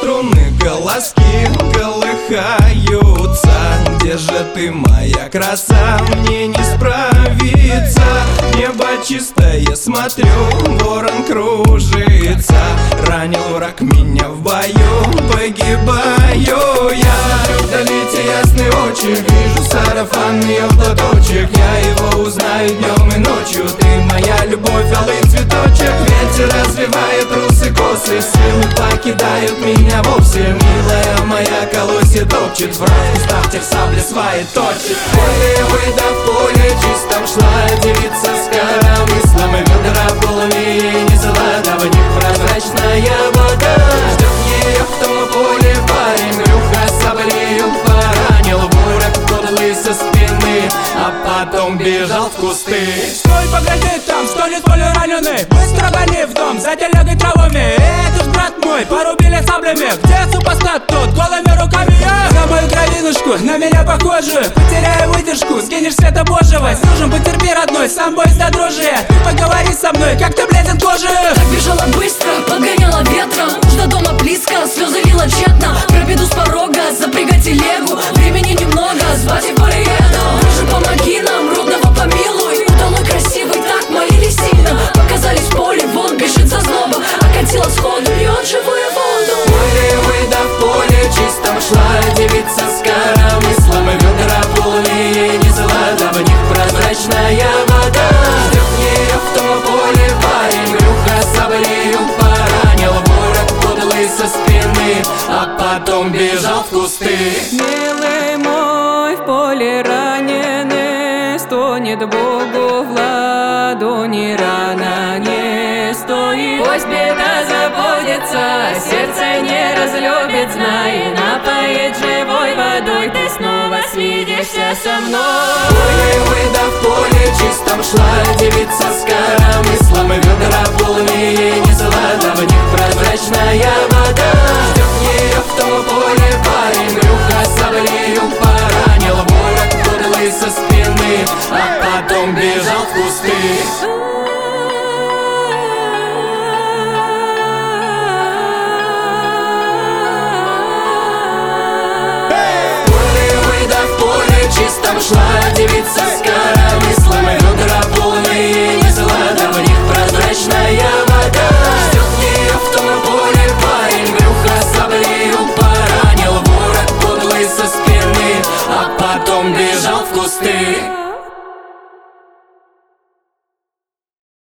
струны, колоски колыхаются. Где же ты, моя краса, мне не справиться. Небо чистое, смотрю, ворон кружится. Ранил враг меня в бою, погибаю я. Вдали те ясные очи, вижу сарафанный платочек. Я его узнаю днем и ночью. Ты моя любовь, алый цветочек. Ветер развивает русы косы, силы покидают меня вовсе. Милая моя, колосья топчет, враг в кустах тех сабли сваи точит. Поле выйда в поле, чистом шла девица с коромыслом. И ведра полные, не золота, в них прозрачная вода. Ждет ее в том поле парень, брюхо саблею поранил. Ворог подлый со спины, а потом бежал в кусты. Стой, погоди, там стонет поле раненый. Быстро гони в дом, за телегой травами. Это ж брат мой, порубили саблями. Где супостат тот, голыми руками я? За мою кровинушку, на меня похожую. Потеряю выдержку, сгинешь света божьего. С мужем потерпи, родной, сам бой за дрожжие. Ты поговори со мной, как ты бледен кожи. Так бежала быстро, подгоняла ветром. Уж до дома близко, слезы лила тщетно. Пробеду с порога, запрягай телегу. Времени немного, звать и приеду. Боже, помоги нам, родного помилуй. Удалой красивый, так молились сильно. Показались в поле, вон бежит за злоба. Окатила сходу, льет живую воду. Поле выйда в поле, чистом шла девица с коромыслом. И ведра полные, не золота, в них прозрачная вода. Ждет ее в том поле парень, брюхо саблею поранил. Ворог подлый со спины, а потом бежал в кусты. Милый мой, в поле раненый, стонет Богу в ладони, рана не стоит. Пусть беда забудется, сердце не разлюбит, знай, напоит живой водой, ты снова свидишься со мной. Поле выйда в поле, чистом шла девица с коромыслом. И ведра полные, не золота, в них прозрачная вода. Ждет ее в том поле парень, брюхо саблею поранил. Ворог подлый со спины, а потом бежал в кусты. Чистом шла девица с коромыслом. И ведра полные, не золота, в них прозрачная вода. Ждет ее в том поле парень, брюхо саблею поранил. Ворог подлый со спины, а потом бежал в кусты.